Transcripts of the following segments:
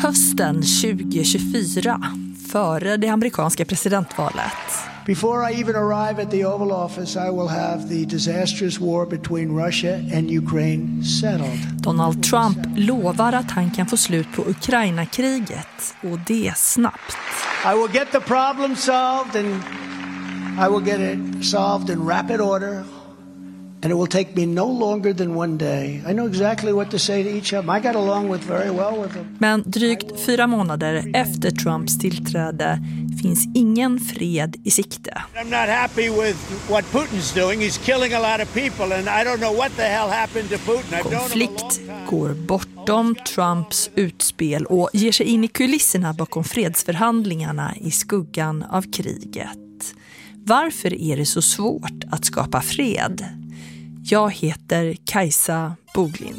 Hösten 2024, före det amerikanska presidentvalet. Before I even arrive at the Oval Office, I will have the disastrous war between Russia and Ukraine settled. Donald Trump lovar att han kan få slut på Ukraina-kriget, och det snabbt. I will get the problem solved, and I will get it solved in rapid order. And it will take me no longer than one day. I know exactly what to say to each of them. I got along very well with them. Men drygt 4 månader efter Trumps tillträde finns ingen fred i sikte. I'm not happy with what Putin's doing. He's killing a lot of people, and I don't know what the hell happened to Putin. Konflikt går bortom Trumps utspel och ger sig in i kulisserna bakom fredsförhandlingarna i skuggan av kriget. Varför är det så svårt att skapa fred? Jag heter Kajsa Boglind.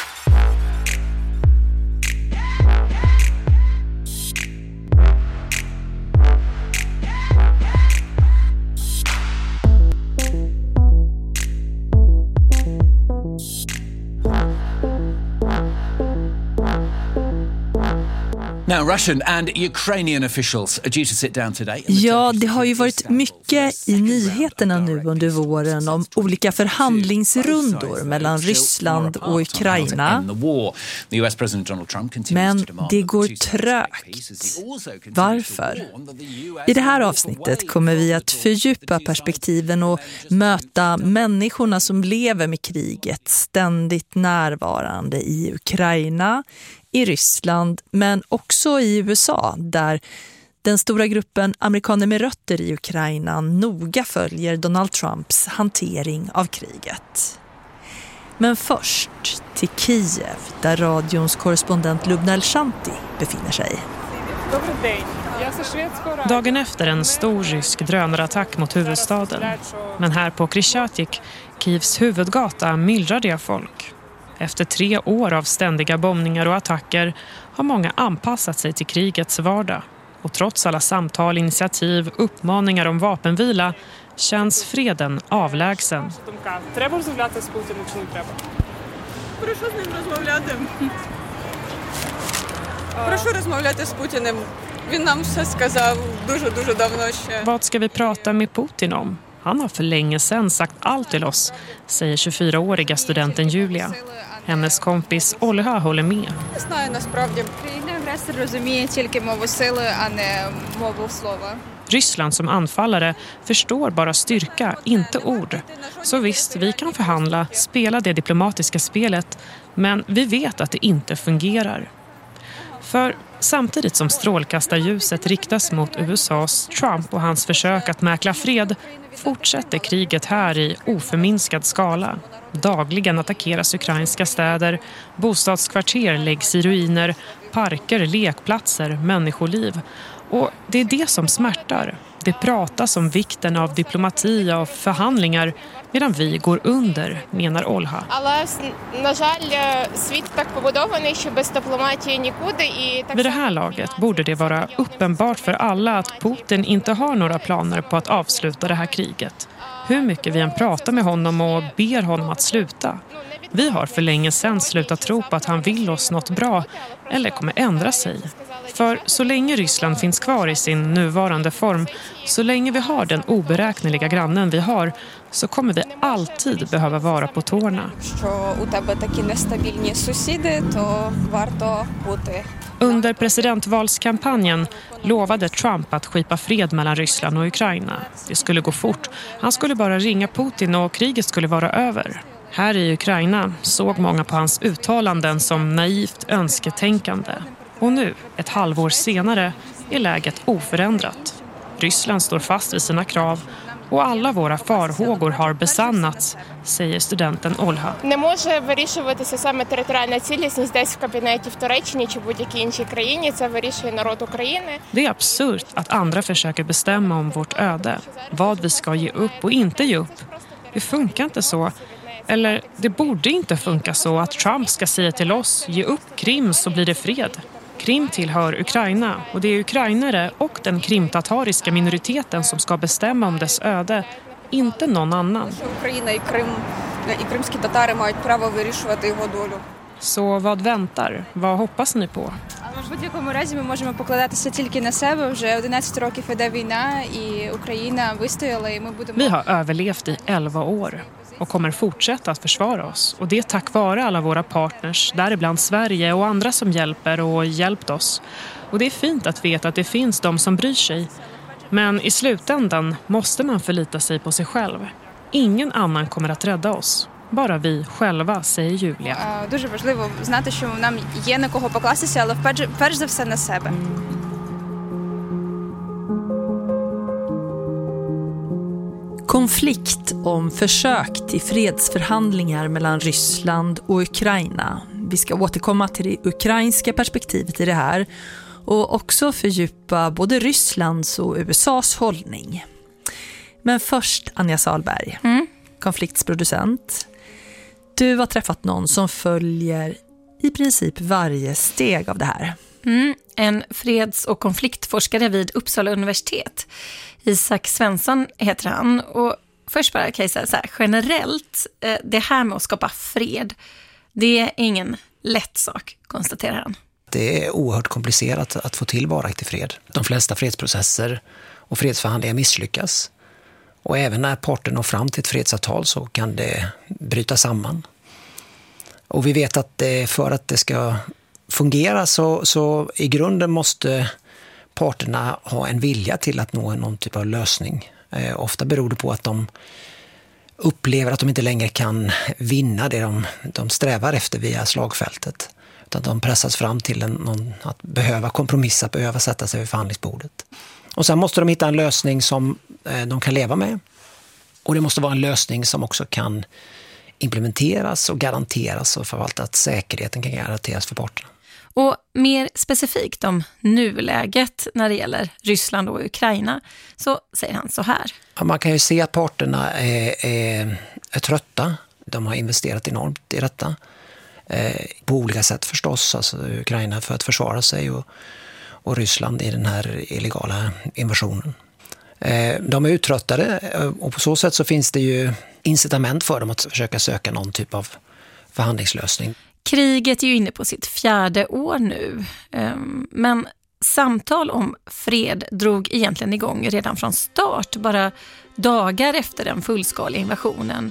Now, Russian and Ukrainian officials are due to sit down today. Ja, det har ju varit mycket i nyheterna nu under våren om olika förhandlingsrundor mellan Ryssland och Ukraina. Men det går trögt. Varför? I det här avsnittet kommer vi att fördjupa perspektiven och möta människorna som lever med kriget ständigt närvarande i Ukraina, i Ryssland, men också i USA, där den stora gruppen amerikaner med rötter i Ukraina noga följer Donald Trumps hantering av kriget. Men först till Kiev, där radions korrespondent Lubna El-Shanti befinner sig. Dagen efter en stor rysk drönarattack mot huvudstaden. Men här på Krishchatyk, Kievs huvudgata, myllrar det av folk. Efter 3 år av ständiga bombningar och attacker har många anpassat sig till krigets vardag. Och trots alla samtal, initiativ, uppmaningar om vapenvila känns freden avlägsen. Vad ska vi prata med Putin om? Han har för länge sedan sagt allt till oss, säger 24-åriga studenten Julia. Hennes kompis Olha håller med. Ryssland som anfallare förstår bara styrka, inte ord. Så visst, vi kan förhandla, spela det diplomatiska spelet, men vi vet att det inte fungerar. För samtidigt som strålkastarljuset riktas mot USAs Trump och hans försök att mäkla fred fortsätter kriget här i oförminskad skala. Dagligen attackeras ukrainska städer, bostadskvarter läggs i ruiner, parker, lekplatser, människoliv. Och det är det som smärtar. Det pratas om vikten av diplomati och förhandlingar medan vi går under, menar Olha. Vid det här laget borde det vara uppenbart för alla att Putin inte har några planer på att avsluta det här kriget. Hur mycket vi än pratar med honom och ber honom att sluta. Vi har för länge sedan slutat tro på att han vill oss något bra eller kommer ändra sig. För så länge Ryssland finns kvar i sin nuvarande form, så länge vi har den oberäkneliga grannen vi har, så kommer vi alltid behöva vara på tårna. Under presidentvalskampanjen lovade Trump att skipa fred mellan Ryssland och Ukraina. Det skulle gå fort. Han skulle bara ringa Putin och kriget skulle vara över. Här i Ukraina såg många på hans uttalanden som naivt önsketänkande. Och nu, ett halvår senare, är läget oförändrat. Ryssland står fast vid sina krav och alla våra farhågor har besannats, säger studenten Olha. Не може вирішуватися саме територіальна цілісність десь в кабінеті в Туреччині чи будь-якій іншій країні. Це вирішує народ України. Det är absurt att andra försöker bestämma om vårt öde, vad vi ska ge upp och inte ge upp. Det funkar inte så. Eller det borde inte funka så att Trump ska säga till oss, ge upp Krim så blir det fred. Krim tillhör Ukraina och det är ukrainare och den krimtatariska minoriteten som ska bestämma om dess öde, inte någon annan. Så vad väntar? Vad hoppas ni på? В будь-якому разі ми можемо покладатися тільки на себе. Вже 11 років іде війна і Україна вистояла і ми будемо... Vi har överlevt i 11 år och kommer fortsätta att försvara oss. Och det är tack vare alla våra partners, däribland Sverige och andra som hjälper och hjälpt oss. Och det är fint att veta att det finns de som bryr sig. Men i slutändan måste man förlita sig på sig själv. Ingen annan kommer att rädda oss. Bara vi själva, säger Julia. Дуже важливо знати, що нам є на кого покластися, але перш за все на себе. Konflikt om försök till fredsförhandlingar mellan Ryssland och Ukraina. Vi ska återkomma till det ukrainska perspektivet i det här och också fördjupa både Rysslands och USAs hållning. Men först Anja Salberg, konfliktsproducent. Du har träffat någon som följer i princip varje steg av det här. En freds- och konfliktforskare vid Uppsala universitet. Isak Svensson heter han. Och först bara kan jag säga så här, generellt, det här med att skapa fred, det är ingen lätt sak, konstaterar han. Det är oerhört komplicerat att få till varaktig fred. De flesta fredsprocesser och fredsförhandlingar misslyckas. Och även när parterna når fram till ett fredsavtal så kan det bryta samman. Och vi vet att för att det ska fungera så i grunden måste parterna ha en vilja till att nå någon typ av lösning. Ofta beror det på att de upplever att de inte längre kan vinna det de strävar efter via slagfältet. Utan de pressas fram till att behöva kompromissa, behöva sätta sig vid förhandlingsbordet. Och sen måste de hitta en lösning som de kan leva med. Och det måste vara en lösning som också kan implementeras och garanteras och förvalta att säkerheten kan garanteras för parterna. Och mer specifikt om nuläget när det gäller Ryssland och Ukraina så säger han så här. Ja, man kan ju se att parterna är trötta. De har investerat enormt i detta. På olika sätt förstås. Alltså Ukraina för att försvara sig och Ryssland i den här illegala invasionen. De är uttröttade och på så sätt så finns det ju incitament för dem att försöka söka någon typ av förhandlingslösning. Kriget är ju inne på sitt 4:e år nu, men samtal om fred drog egentligen igång redan från start, bara dagar efter den fullskaliga invasionen.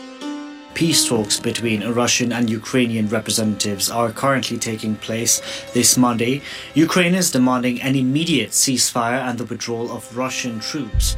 Peace talks between Russian and Ukrainian representatives are currently taking place this Monday. Ukraine is demanding an immediate ceasefire and the withdrawal of Russian troops.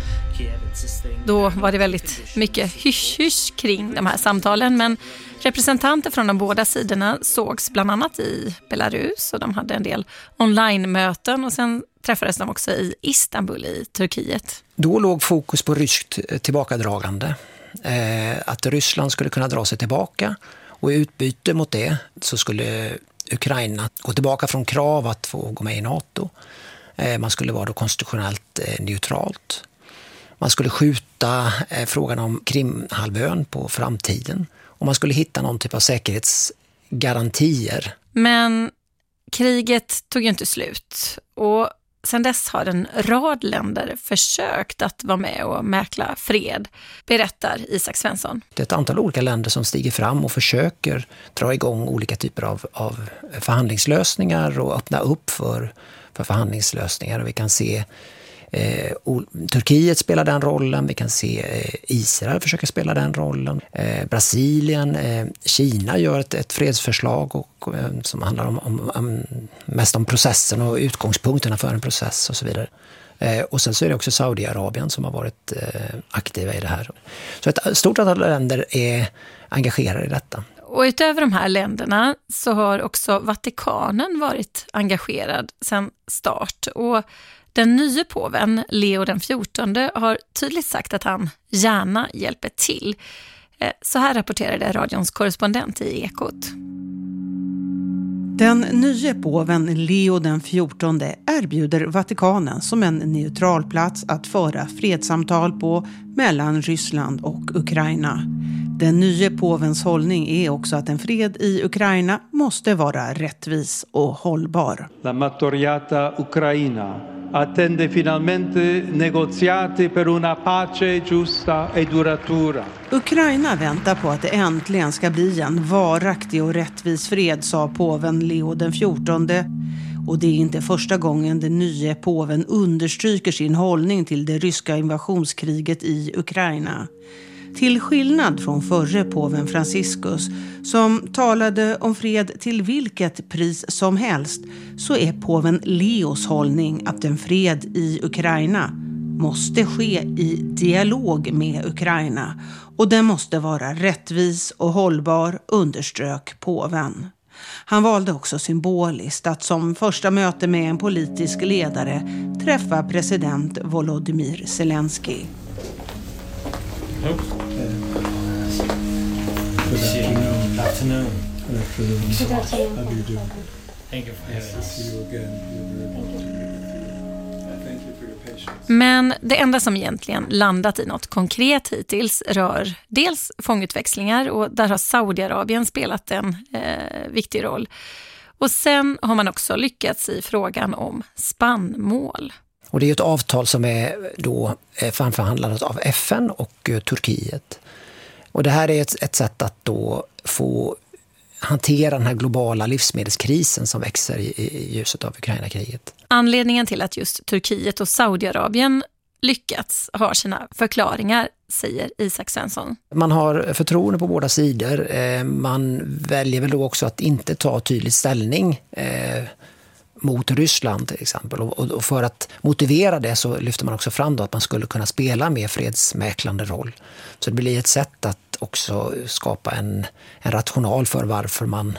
Då var det väldigt mycket hysch-hysch kring de här samtalen, men representanter från de båda sidorna sågs bland annat i Belarus och de hade en del online-möten och sen träffades de också i Istanbul i Turkiet. Då låg fokus på ryskt tillbakadragande. Att Ryssland skulle kunna dra sig tillbaka och i utbyte mot det så skulle Ukraina gå tillbaka från krav att få gå med i NATO. Man skulle vara då konstitutionellt neutralt. Man skulle skjuta frågan om Krimhalvön på framtiden och man skulle hitta någon typ av säkerhetsgarantier. Men kriget tog ju inte slut och sen dess har en rad länder försökt att vara med och mäkla fred, berättar Isak Svensson. Det är ett antal olika länder som stiger fram och försöker dra igång olika typer av förhandlingslösningar och öppna upp för förhandlingslösningar. Och vi kan se Turkiet spelar den rollen, vi kan se Israel försöka spela den rollen. Brasilien, Kina gör ett fredsförslag som handlar om mest om processen och utgångspunkterna för en process och så vidare. Och sen så är det också Saudiarabien som har varit aktiva i det här. Så ett stort antal länder är engagerade i detta. Och utöver de här länderna så har också Vatikanen varit engagerad sedan start. Och den nya påven, Leo den 14, har tydligt sagt att han gärna hjälper till. Så här rapporterade radions korrespondent i Ekot. Den nya påven Leo den 14 erbjuder Vatikanen som en neutral plats att föra fredssamtal på mellan Ryssland och Ukraina. Den nya påvens hållning är också att en fred i Ukraina måste vara rättvis och hållbar. La martoriata Ucraina attende finalmente negoziati per una pace giusta e duratura. Ukraina väntar på att det äntligen ska bli en varaktig och rättvis fred, sa påven Leo den 14. Och det är inte första gången den nya påven understryker sin hållning till det ryska invasionskriget i Ukraina. Till skillnad från förre påven Franciscus, som talade om fred till vilket pris som helst, så är påven Leos hållning att en fred i Ukraina måste ske i dialog med Ukraina. Och den måste vara rättvis och hållbar, underströk påven. Han valde också symboliskt att som första möte med en politisk ledare träffa president Volodymyr Zelensky. Good afternoon. How do you do? Thank you for having us. See you again. Thank you for your patience. Men det enda som egentligen landat i något konkret hittills rör dels fångutväxlingar, och där har Saudiarabien spelat en viktig roll. Och sen har man också lyckats i frågan om spannmål. Och det är ett avtal som är då framförhandlat av FN och Turkiet. Och det här är ett sätt att då få hantera den här globala livsmedelskrisen som växer i ljuset av Ukraina-kriget. Anledningen till att just Turkiet och Saudiarabien lyckats har sina förklaringar, säger Isak Svensson. Man har förtroende på båda sidor. Man väljer väl då också att inte ta tydlig ställning mot Ryssland till exempel. Och för att motivera det så lyfter man också fram då att man skulle kunna spela med fredsmäklande roll. Så det blir ett sätt att också skapa en rational för varför man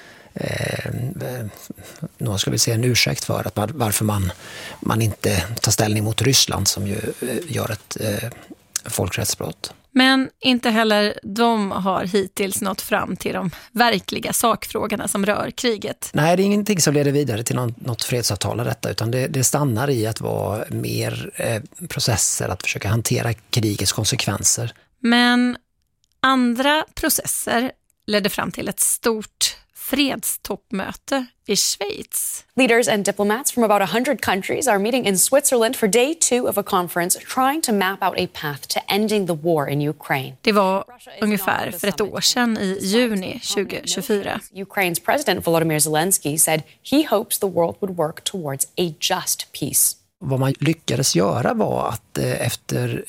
någon ska väl säga en ursäkt för att varför man inte tar ställning mot Ryssland som ju gör ett folkrättsbrott. Men inte heller de har hittills nått fram till de verkliga sakfrågorna som rör kriget. Nej, det är ingenting som leder vidare till något fredsavtal av detta, utan det stannar i att vara mer processer att försöka hantera krigets konsekvenser. Men andra processer ledde fram till ett stort fredstoppmöte i Schweiz. Leaders and diplomats from about 100 countries are meeting in Switzerland for day 2 of a conference trying to map out a path to ending the war in Ukraine. Det var ungefär för ett år sedan i juni 2024. Ukraine's president Volodymyr Zelensky said he hopes the world would work towards a just peace. Vad man lyckades göra var att efter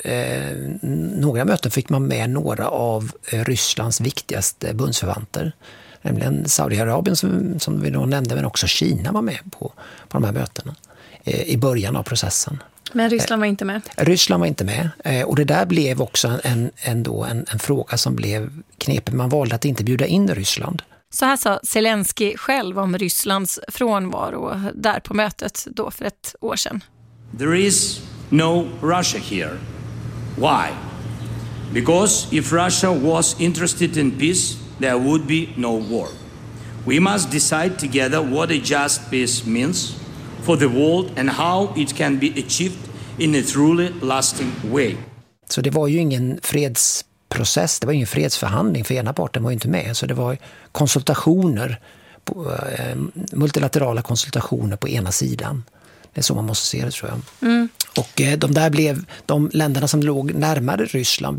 några möten fick man med några av Rysslands viktigaste bundsförvanter. Nämligen Saudiarabien som vi då nämnde, men också Kina var med på de här mötena i början av processen. Men Ryssland var inte med? Ryssland var inte med. Och det där blev också en fråga som blev knepig. Man valde att inte bjuda in Ryssland. Så här sa Zelensky själv om Rysslands frånvaro där på mötet då för ett år sedan. There is no Russia here. Why? Because if Russia was interested in peace, there would be no war. We must decide together what a just peace means for the world and how it can be achieved in a truly lasting way. Så det var ju ingen fredsprocess, det var ingen fredsförhandling, för ena parten var ju inte med. Så det var konsultationer, multilaterala konsultationer på ena sidan. Det är så man måste se det, tror jag. Mm. Och de länderna som låg närmare Ryssland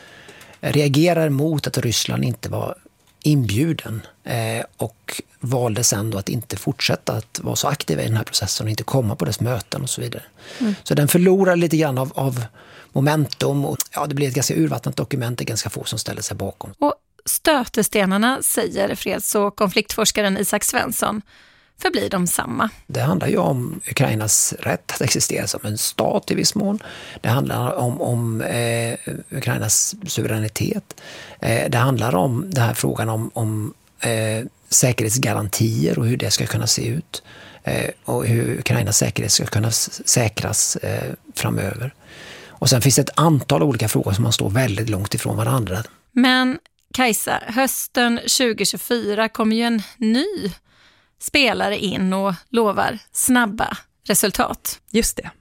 reagerade mot att Ryssland inte var inbjuden och valde sen då att inte fortsätta att vara så aktiva i den här processen och inte komma på dess möten och så vidare. Mm. Så den förlorar lite grann av momentum och det blir ett ganska urvattnat dokument, det är ganska få som ställer sig bakom. Och stötestenarna, säger freds- och konfliktforskaren Isak Svensson, förblir de samma. Det handlar ju om Ukrainas rätt att existera som en stat i viss mån. Det handlar om Ukrainas suveränitet. Det handlar om den här frågan om säkerhetsgarantier och hur det ska kunna se ut. Och hur Ukrainas säkerhet ska kunna säkras framöver. Och sen finns det ett antal olika frågor som man står väldigt långt ifrån varandra. Men Kajsa, hösten 2024 kommer ju en ny spelare in och lovar snabba resultat. Just det.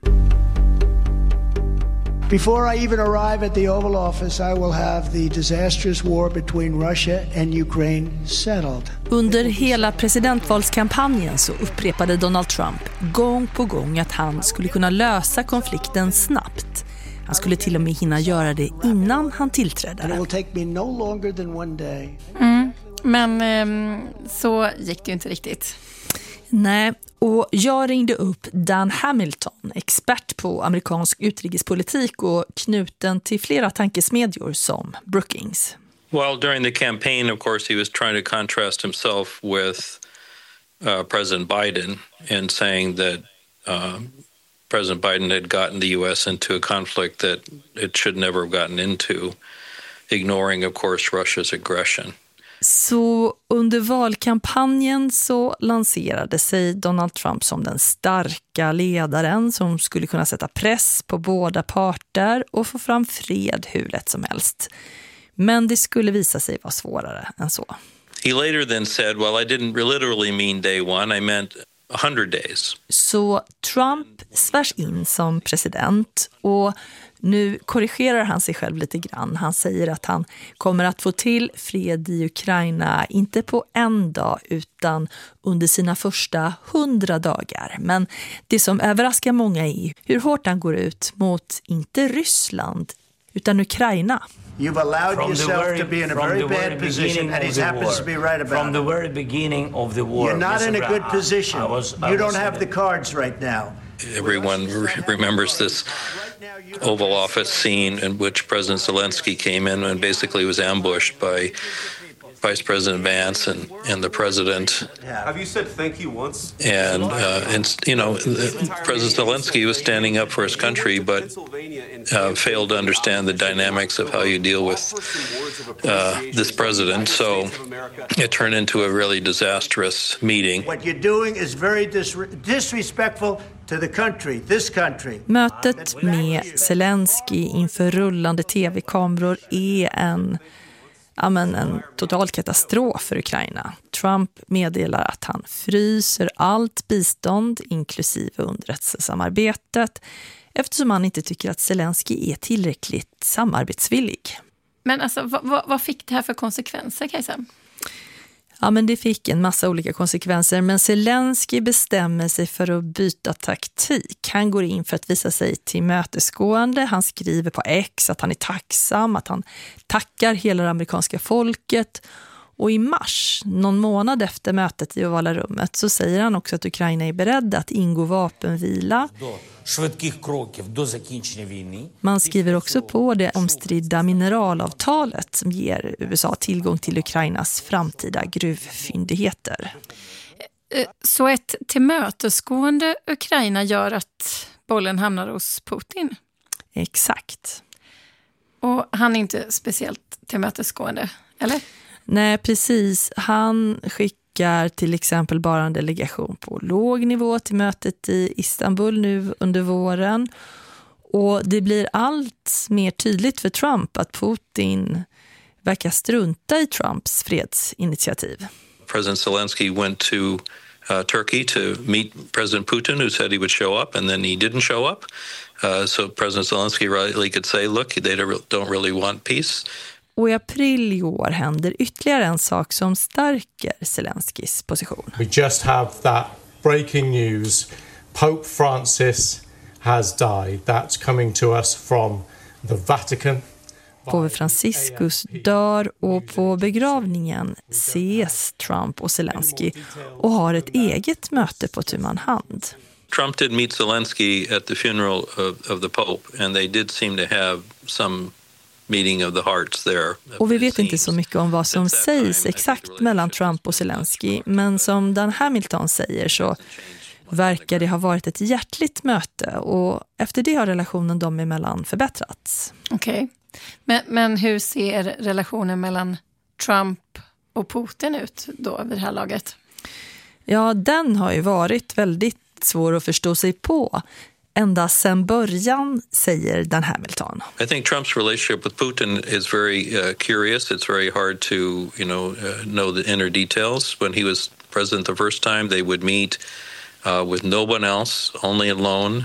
Before I even arrive at the Oval Office, I will have the disastrous war between Russia and Ukraine settled. Under hela presidentvalskampanjen så upprepade Donald Trump gång på gång att han skulle kunna lösa konflikten snabbt. Han skulle till och med hinna göra det innan han tillträdde. It will take me no longer than one day. Men så gick det ju inte riktigt. Nej, och jag ringde upp Dan Hamilton, expert på amerikansk utrikespolitik och knuten till flera tankesmedjor som Brookings. Well, during the campaign, of course, he was trying to contrast himself with President Biden and saying that President Biden had gotten the U.S. into a conflict that it should never have gotten into, ignoring, of course, Russia's aggression. Så under valkampanjen så lanserade sig Donald Trump som den starka ledaren som skulle kunna sätta press på båda parter och få fram fred hur lätt som helst. Men det skulle visa sig vara svårare än så. He later then said, well, I didn't literally mean day one, I meant 100 days. Så Trump svärs in som president och nu korrigerar han sig själv lite grann. Han säger att han kommer att få till fred i Ukraina inte på en dag utan under sina första 100 dagar. Men det som överraskar många är hur hårt han går ut mot inte Ryssland utan Ukraina. You've allowed yourself to be in a very bad position, and he happens to be right about it. From the very beginning of the war. You're not in a good position. You don't have the cards right now. Everyone remembers this Oval Office scene in which President Zelensky came in and basically was ambushed by Vice President Vance and the president. Have you said thank you once? And you know, President Zelensky was standing up for his country, but failed to understand the dynamics of how you deal with this president. So it turned into a really disastrous meeting. What you're doing is very disrespectful to the country, this country. Mötet med Zelensky inför rullande tv-kameror är en total katastrof för Ukraina. Trump meddelar att han fryser allt bistånd, inklusive underrättelsesamarbetet, eftersom han inte tycker att Zelensky är tillräckligt samarbetsvillig. Men alltså, vad fick det här för konsekvenser, Kajsa? Ja, men det fick en massa olika konsekvenser, men Zelensky bestämmer sig för att byta taktik. Han går in för att visa sig tillmötesgående. Han skriver på X att han är tacksam, att han tackar hela det amerikanska folket. Och i mars, någon månad efter mötet i Ovala rummet, så säger han också att Ukraina är beredd att ingå vapenvila. Man skriver också på det omstridda mineralavtalet som ger USA tillgång till Ukrainas framtida gruvfyndigheter. Så ett tillmötesgående Ukraina gör att bollen hamnar hos Putin? Exakt. Och han är inte speciellt tillmötesgående, eller? Nej, precis. Han skickar till exempel bara en delegation på låg nivå till mötet i Istanbul nu under våren. Och det blir allt mer tydligt för Trump att Putin verkar strunta i Trumps fredsinitiativ. President Zelensky went to Turkey to meet President Putin, who said he would show up, and then he didn't show up. So President Zelensky rightly could say, look, they don't really want peace. Och i april i år händer ytterligare en sak som stärker Zelenskys position. We just have that breaking news. Pope Francis has died. That's coming to us from the Vatican. Påve Franciscus dör och på begravningen ses Trump och Zelensky och har ett eget möte på tu man hand. Trump did meet Zelensky at the funeral of the Pope, and they did seem to have some meeting of the hearts there. Och vi vet inte så mycket om vad som sägs exakt mellan Trump och Zelensky, men som Dan Hamilton säger så verkar det ha varit ett hjärtligt möte och efter det har relationen dem emellan förbättrats. Okej. Men hur ser relationen mellan Trump och Putin ut då vid det här laget? Ja, den har ju varit väldigt svår att förstå sig på. Ända sedan början, säger Dan Hamilton. I think Trump's relationship with Putin is very curious. It's very hard to, know the inner details. When he was president the first time, they would meet with no one else, only alone,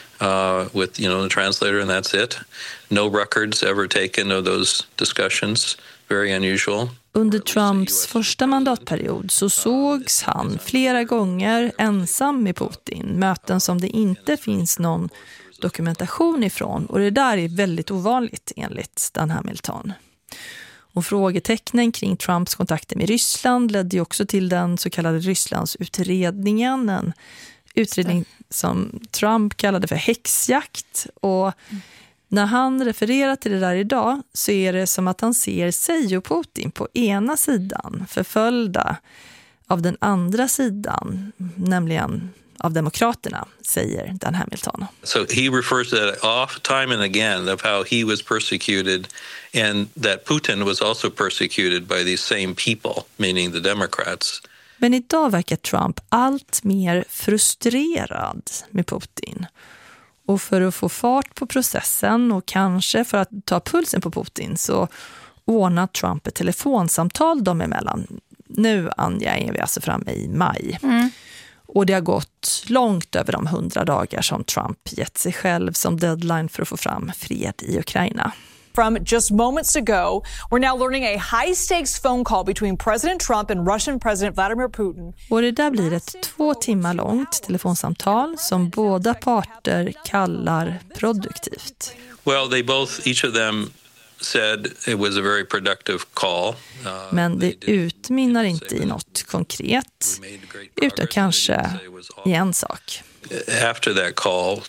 with, the translator, and that's it. No records ever taken of those discussions. Very unusual. Under Trumps första mandatperiod så sågs han flera gånger ensam med Putin. Möten som det inte finns någon dokumentation ifrån. Och det där är väldigt ovanligt enligt Dan Hamilton. Och frågetecknen kring Trumps kontakter med Ryssland ledde ju också till den så kallade Rysslandsutredningen. En utredning som Trump kallade för häxjakt. Och när han refererar till det där idag så är det som att han ser sig och Putin på ena sidan förföljda av den andra sidan, nämligen av demokraterna, säger Dan Hamilton. So he refers to that off time and again of how he was persecuted and that Putin was also persecuted by these same people, meaning the Democrats. Men idag verkar Trump allt mer frustrerad med Putin. Och för att få fart på processen och kanske för att ta pulsen på Putin så ordnar Trump ett telefonsamtal dem emellan. Nu, Anja, är vi alltså framme i maj. Och det har gått långt över de 100 dagar som Trump gett sig själv som deadline för att få fram fred i Ukraina. From just moments ago, we're now learning a high-stakes phone call between President Trump and Russian President Vladimir Putin. Och det där blir ett 2 timmar långt telefonsamtal som båda parter kallar produktivt. Well, each of them said it was a very productive call. Men det utmynnar inte i något konkret, utan kanske i en sak. After that call,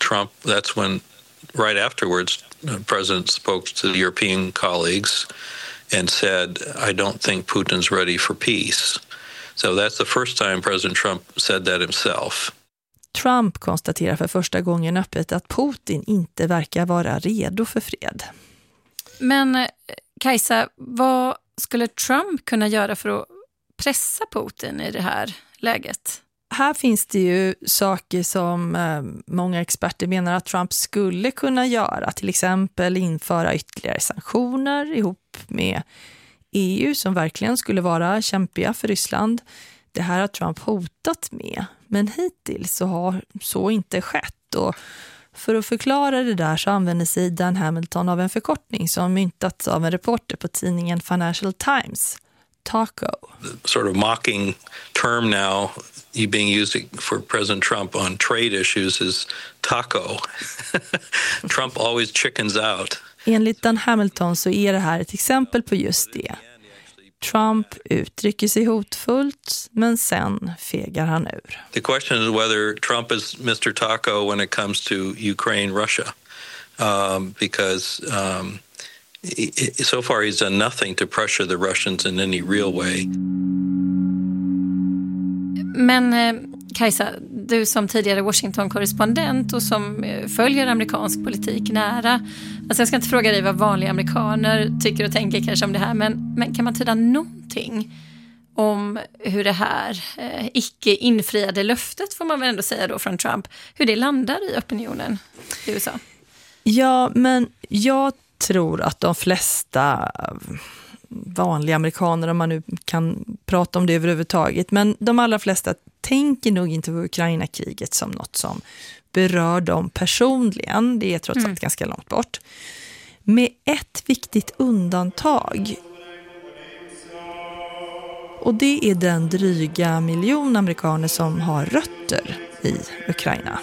right afterwards, the president spoke to the European colleagues and said, I don't think Putin's ready for peace. So that's the first time President Trump said that himself. Trump konstaterar för första gången öppet att Putin inte verkar vara redo för fred. Men Kajsa, vad skulle Trump kunna göra för att pressa Putin i det här läget? Här finns det ju saker som många experter menar att Trump skulle kunna göra. Till exempel införa ytterligare sanktioner ihop med EU som verkligen skulle vara kämpiga för Ryssland. Det här har Trump hotat med, men hittills så har så inte skett. Och för att förklara det där så använder sig Dan Hamilton av en förkortning som myntats av en reporter på tidningen Financial Times, TACO. The sort of mocking term now being used for President Trump on trade issues is TACO. Trump always chickens out. Enligt Dan Hamilton så är det här ett exempel på just det. Trump uttrycker sig hotfullt, men sen fegar han ur. The question is whether Trump is Mr. Taco when it comes to Ukraine-Russia. Because so far he's done nothing to pressure the Russians in any real way. Men Kajsa, du som tidigare Washington-korrespondent och som följer amerikansk politik nära. Alltså jag ska inte fråga dig vad vanliga amerikaner tycker och tänker kanske om det här. Men kan man tyda någonting om hur det här icke infriade löftet, får man väl ändå säga då, från Trump, hur det landar i opinionen i USA? Ja, men jag tror att de flesta vanliga amerikaner, om man nu kan prata om det överhuvudtaget, men de allra flesta tänker nog inte på Ukraina-kriget som något som berör dem personligen. Det är trots allt ganska långt bort. Med ett viktigt undantag. Och det är den dryga miljon amerikaner som har rötter i Ukraina.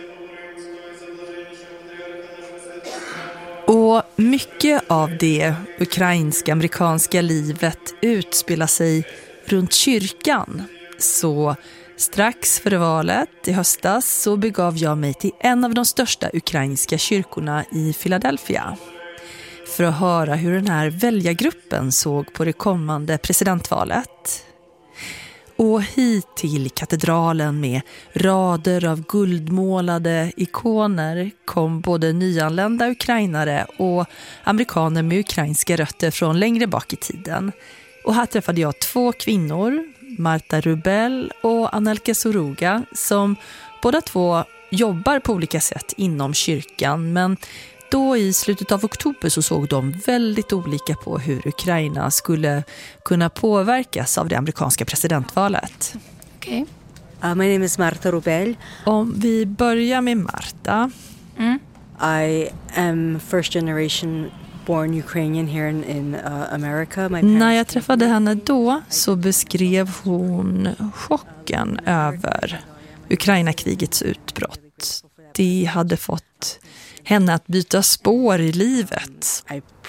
Och mycket av det ukrainska-amerikanska livet utspelar sig runt kyrkan. Så strax före valet i höstas så begav jag mig till en av de största ukrainska kyrkorna i Philadelphia för att höra hur den här väljargruppen såg på det kommande presidentvalet. Och hit till katedralen med rader av guldmålade ikoner kom både nyanlända ukrainare och amerikaner med ukrainska rötter från längre bak i tiden. Och här träffade jag 2 kvinnor, Marta Rubel och Anelka Soruga, som båda 2 jobbar på olika sätt inom kyrkan. Men då i slutet av oktober så såg de väldigt olika på hur Ukraina skulle kunna påverkas av det amerikanska presidentvalet. Okej. My name is Marta Rubel. Om vi börjar med Marta. I am first generation born Ukrainian here in America. När jag träffade henne då så beskrev hon chocken över Ukraina-krigets utbrott. det hade fått henne att byta spår i livet.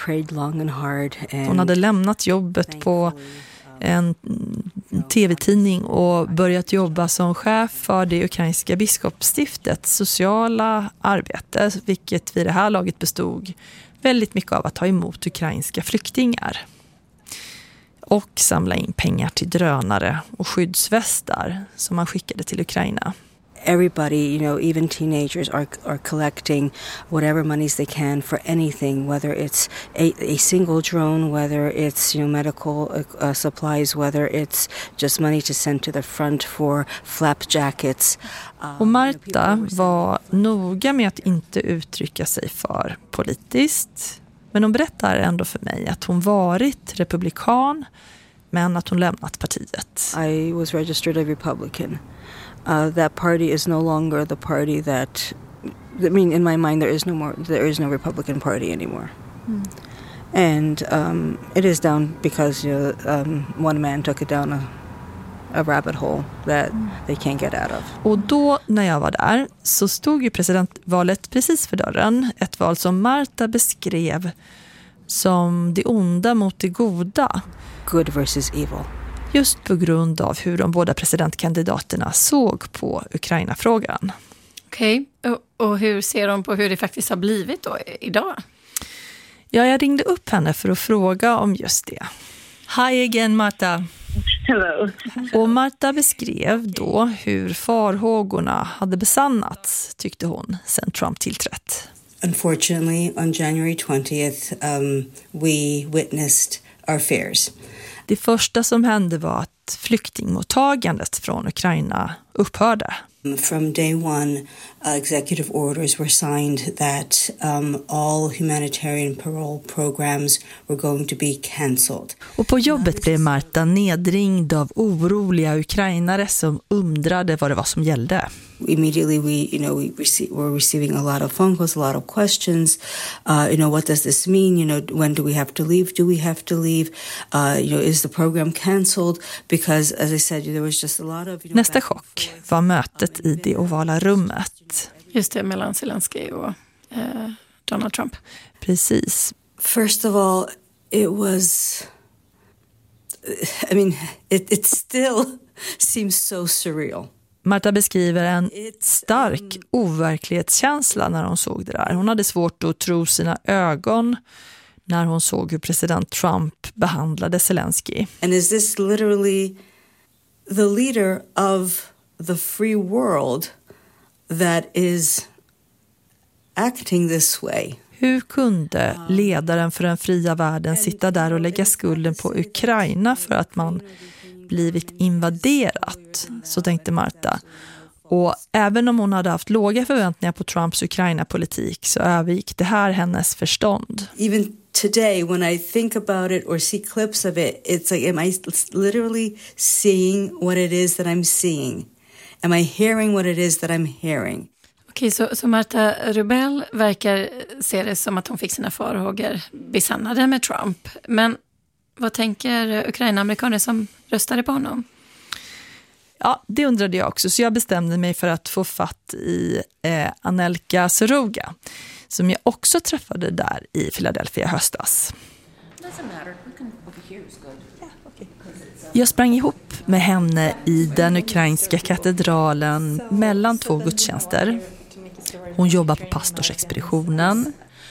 Hon hade lämnat jobbet på en tv-tidning och börjat jobba som chef för det ukrainska biskopsstiftets sociala arbete, vilket vid det här laget bestod väldigt mycket av att ta emot ukrainska flyktingar och samla in pengar till drönare och skyddsvästar som man skickade till Ukraina. Everybody, even teenagers are collecting whatever monies they can for anything, whether it's a single drone, whether it's, medical supplies, whether it's just money to send to the front for flap jackets. Och Marta var noga med att inte uttrycka sig för politiskt, men hon berättar ändå för mig att hon varit republikan, men att hon lämnat partiet. I was registered a Republican. That party is no longer the party that, in my mind, there is no Republican Party anymore. And it is down because one man took it down a rabbit hole that they can't get out of. Och då när jag var där så stod ju presidentvalet precis för dörren. Ett val som Marta beskrev som det onda mot det goda. Good versus evil. Just på grund av hur de båda presidentkandidaterna såg på Ukraina-frågan. Okej, och hur ser de på hur det faktiskt har blivit då idag? Ja, jag ringde upp henne för att fråga om just det. Hi again, Marta. Hello. Och Marta beskrev då hur farhågorna hade besannats, tyckte hon, sedan Trump tillträtt. Unfortunately, on January 20th, we witnessed our fears. Det första som hände var att flyktingmottagandet från Ukraina upphörde. From day one, executive orders were signed that all humanitarian parole programs were going to be cancelled. Och på jobbet blev Marta nedringd av oroliga ukrainare som undrade vad det var som gällde. Immediately we're receiving a lot of phone calls, a lot of questions. What does this mean? When do we have to leave? Do we have to leave? Is the program cancelled? Because as I said, there was just a lot of... Nästa chock var mötet i det ovala rummet. Just det, mellan Zelensky och Donald Trump. Precis. First of all, it was... it still seems so surreal. Marta beskriver en stark overklighetskänsla när hon såg det där. Hon hade svårt att tro sina ögon när hon såg hur president Trump behandlade Zelensky. And is this literally the leader of the free world that is acting this way? Hur kunde ledaren för den fria världen sitta där och lägga skulden på Ukraina för att man blivit invaderat, så tänkte Marta. Och även om hon hade haft låga förväntningar på Trumps Ukraina-politik så övergick det här hennes förstånd. Even today when I think about it or see clips of it, it's like, am I literally seeing what it is that I'm seeing? Am I hearing what it is that I'm hearing? Okej, så Marta Rubell verkar se det som att hon fick sina farhågor besannade med Trump. Men vad tänker Ukraina-amerikaner som röstade på honom? Ja, det undrade jag också. Så jag bestämde mig för att få fatt i Anelka Soroga, som jag också träffade där i Philadelphia höstas. Jag sprang ihop med henne i den ukrainska katedralen mellan två gudstjänster. Hon jobbar på pastorsexpeditionen.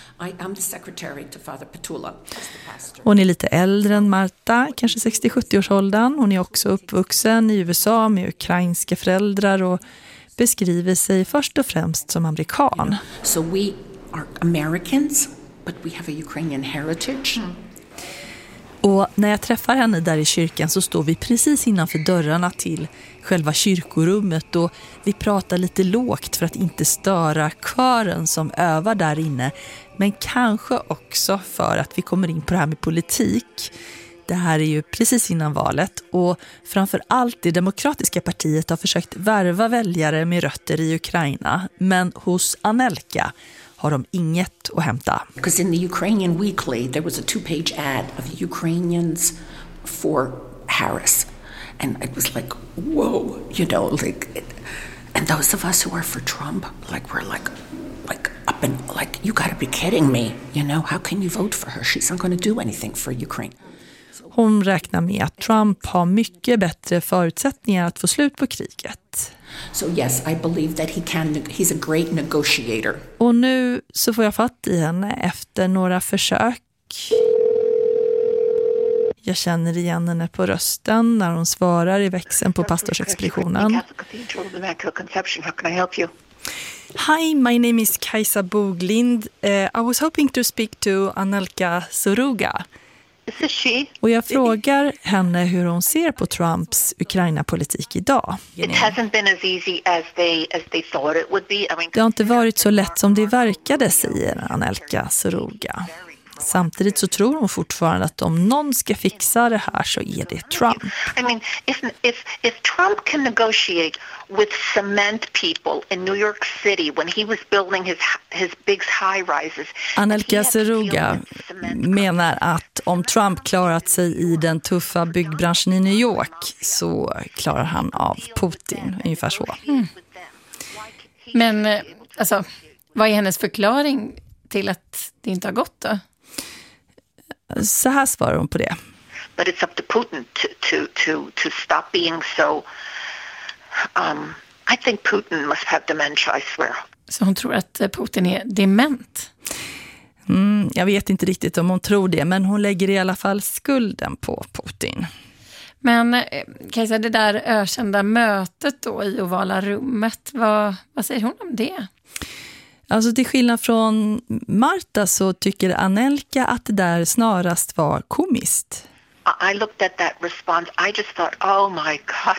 Hon är lite äldre än Marta, kanske 60-70-årsåldern. Hon är också uppvuxen i USA med ukrainska föräldrar och beskriver sig först och främst som amerikan. So we are Americans, but we have a Ukrainian heritage. Och när jag träffar henne där i kyrkan så står vi precis innanför dörrarna till själva kyrkorummet och vi pratar lite lågt för att inte störa kören som övar där inne. Men kanske också för att vi kommer in på det här med politik. Det här är ju precis innan valet och framför allt det demokratiska partiet har försökt värva väljare med rötter i Ukraina. Men hos Anelka har de inget att hämta. Because in the Ukrainian Weekly there was a 2-page ad of Ukrainians for Harris. And it was like, whoa, And those of us who are for Trump, like we're like up and like, you gotta be kidding me. You know, how can you vote for her? She's not going to do anything for Ukraine. Hon räknar med att Trump har mycket bättre förutsättningar att få slut på kriget. So yes, I believe that he's a great negotiator. Och nu så får jag fatt i henne efter några försök. Jag känner igen henne på rösten när hon svarar i växeln på pastorsexpeditionen. Hi, my name is Kajsa Boglind. I was hoping to speak to Anelka Soruga. Och jag frågar henne hur hon ser på Trumps Ukraina-politik idag. Det har inte varit så lätt som det verkade, säger Anelka Soruga. Samtidigt så tror hon fortfarande att om någon ska fixa det här så är det Trump. I mean, if Trump can negotiate with cement people in New York City when he was building his big high-rises. Anelka Soruga menar att om Trump klarat sig i den tuffa byggbranschen i New York så klarar han av Putin, ungefär så. Men alltså, vad är hennes förklaring till att det inte har gått då? Så här svarar hon på det. But it's up to Putin to stop being so. I think Putin must have dementia, I swear. Så hon tror att Putin är dement? Jag vet inte riktigt om hon tror det, men hon lägger i alla fall skulden på Putin. Men Kajsa, det där ökända mötet då i ovala rummet, vad säger hon om det? Alltså till skillnad från Marta så tycker Anelka att det där snarast var komiskt. I looked at that response. I just thought, oh my God.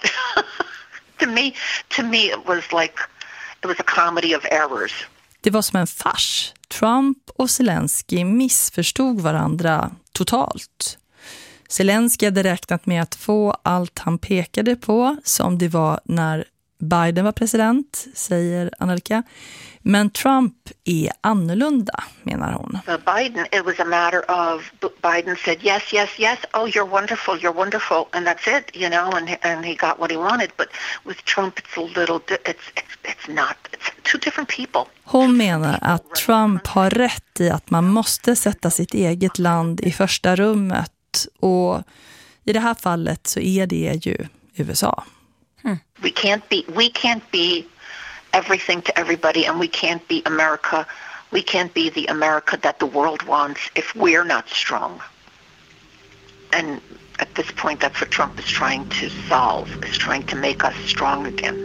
to me it was a comedy of errors. Det var som en fars. Trump och Zelensky missförstod varandra totalt. Zelensky hade räknat med att få allt han pekade på som det var när Biden var president, säger Anelka. Men Trump är annorlunda, menar hon. Biden, it was a matter of Biden said yes, oh you're wonderful, and that's it, you know, and he got what he wanted. But with Trump it's a little, it's two different people. Hon menar att Trump har rätt i att man måste sätta sitt eget land i första rummet, och i det här fallet så är det ju USA. We can't be everything to everybody, and we can't be America. We can't be the America that the world wants if we're not strong. And at this point, that's what Trump is trying to solve, is trying to make us strong again.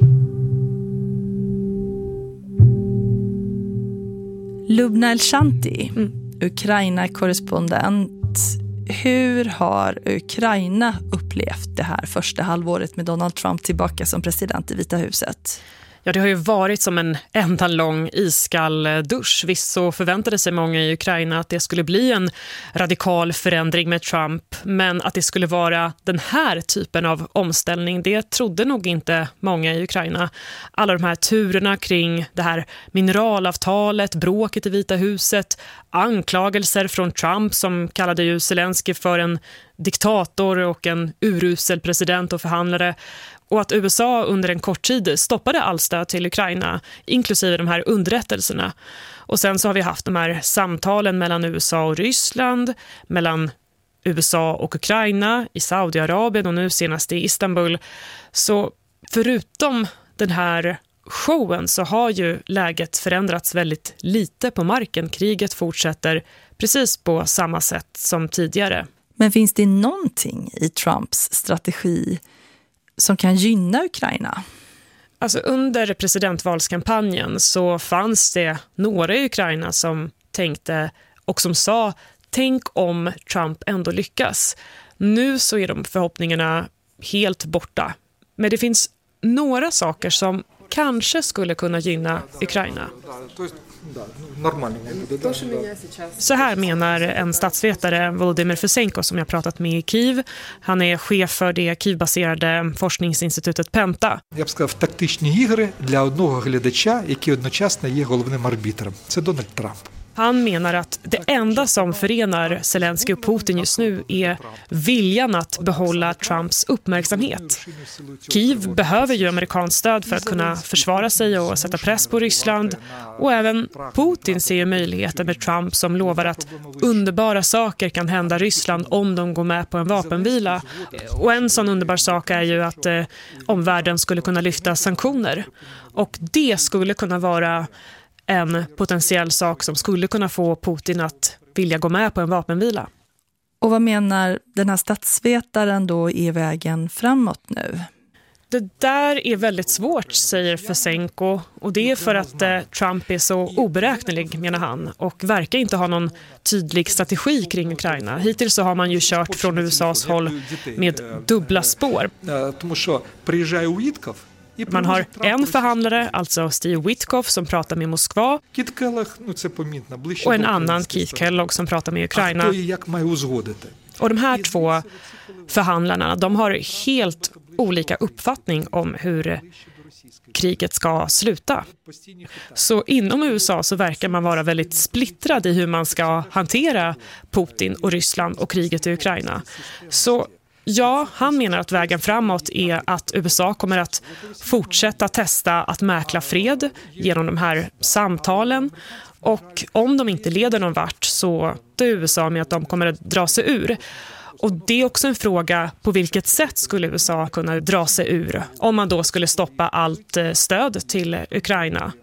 Lubna Elshanti, Ukraina-korrespondent. Hur har Ukraina upplevt det här första halvåret med Donald Trump tillbaka som president i Vita huset? Ja, det har ju varit som en enda lång iskall dusch. Visst så förväntade sig många i Ukraina att det skulle bli en radikal förändring med Trump. Men att det skulle vara den här typen av omställning, det trodde nog inte många i Ukraina. Alla de här turerna kring det här mineralavtalet, bråket i Vita huset, anklagelser från Trump som kallade ju Zelensky för en diktator och en urusel president och förhandlare. Och att USA under en kort tid stoppade all stöd till Ukraina, inklusive de här underrättelserna. Och sen så har vi haft de här samtalen mellan USA och Ryssland, mellan USA och Ukraina, i Saudiarabien och nu senast i Istanbul. Så förutom den här showen så har ju läget förändrats väldigt lite på marken. Kriget fortsätter precis på samma sätt som tidigare. Men finns det någonting i Trumps strategi som kan gynna Ukraina? Alltså under presidentvalskampanjen så fanns det några i Ukraina som tänkte och som sa, tänk om Trump ändå lyckas. Nu så är de förhoppningarna helt borta. Men det finns några saker som kanske skulle kunna gynna Ukraina. Så här menar en statsvetare, Volodymyr Fesenko, som jag pratat med i Kyiv. Han är chef för det Kyiv-baserade forskningsinstitutet Penta. Я б сказав, тактичні ігри для одного глядача, який одночасно є головним арбітром. Це Дональд Трамп. Han menar att det enda som förenar Zelensky och Putin just nu är viljan att behålla Trumps uppmärksamhet. Kiev behöver ju amerikanskt stöd för att kunna försvara sig och sätta press på Ryssland. Och även Putin ser möjligheter med Trump som lovar att underbara saker kan hända Ryssland om de går med på en vapenvila. Och en sån underbar sak är ju att omvärlden skulle kunna lyfta sanktioner. Och det skulle kunna vara en potentiell sak som skulle kunna få Putin att vilja gå med på en vapenvila. Och vad menar den här statsvetaren då är vägen framåt nu? Det där är väldigt svårt, säger Fesenko, och det är för att Trump är så oberäknelig, menar han, och verkar inte ha någon tydlig strategi kring Ukraina. Hittills så har man ju kört från USAs håll med dubbla spår. Man har en förhandlare, alltså Steve Witkoff, som pratar med Moskva, och en annan, Keith Kellogg, som pratar med Ukraina. Och de här två förhandlarna, de har helt olika uppfattning om hur kriget ska sluta. Så inom USA så verkar man vara väldigt splittrad i hur man ska hantera Putin och Ryssland och kriget i Ukraina. Så ja, han menar att vägen framåt är att USA kommer att fortsätta testa att mäkla fred genom de här samtalen. Och om de inte leder någon vart så är USA med att de kommer att dra sig ur. Och det är också en fråga, på vilket sätt skulle USA kunna dra sig ur om man då skulle stoppa allt stöd till Ukraina.